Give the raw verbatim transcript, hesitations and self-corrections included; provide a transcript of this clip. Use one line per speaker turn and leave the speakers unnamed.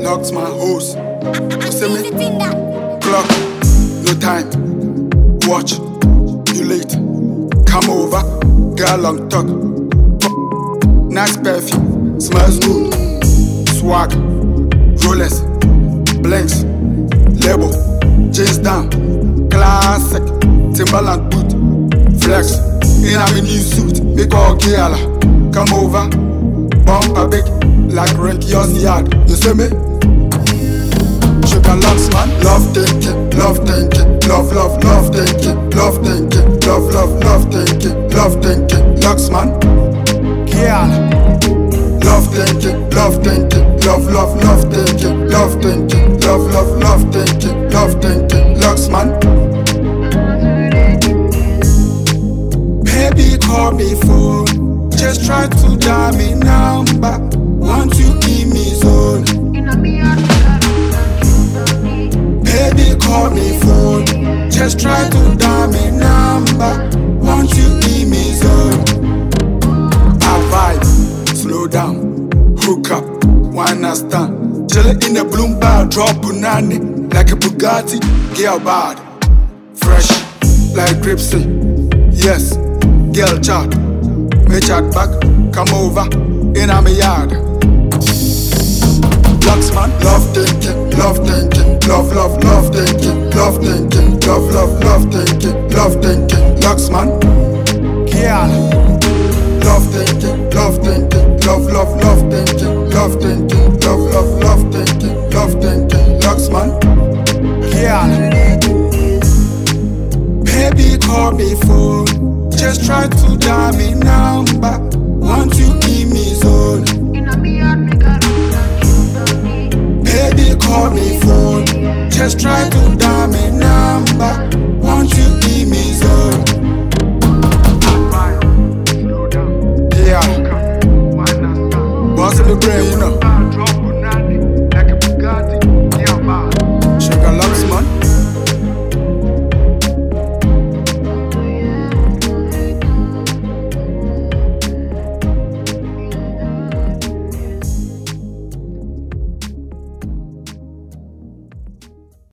Locks my hose. You see me? Clock, no time. Watch, you late. Come over, girl long talk. Nice perfume, smells good. Swag, Rolex, blinks, label, jeans down, classic, Timberland boot, flex. In a new suit, make all girl. Come over, bump a big, like rent your yard. You see me? Sugar locks, man. Love thinking, love thinking, love, love, love thinking, love thinking, love, love, love thinking, love thinking, locks, man. Girl. Love thinking, love thinking, love, love, love thinking, love thinking, love, love, love thinking, love thinking, locks, man. Baby, call me phone. Just try to dial me number. Want you give me zone. Baby, call me phone. Just try to dial me number. Want you give me zone. I vibe, slow down, hook up, wine and stand. Chillin' in a bloom bar, drop punani like a Bugatti, girl bad, fresh like Gripsy. Yes, girl chat, me chat back, come over in a me yard. Locks, man, love thinking, love thinking, love, love, love thinking, love thinking, love, love, love thinking, love thinking, locks, man. Girl. Love thinking, love thinking, love, love, love thinking, love thinking, love, love, love thinking, love thinking, locks, man. Girl. Baby, call me phone. Just try to dial me number. Want you give me zone. Baby, call me phone. Just try to dial me number. Want you give me zone. Yeah. Boss in the brain, you know.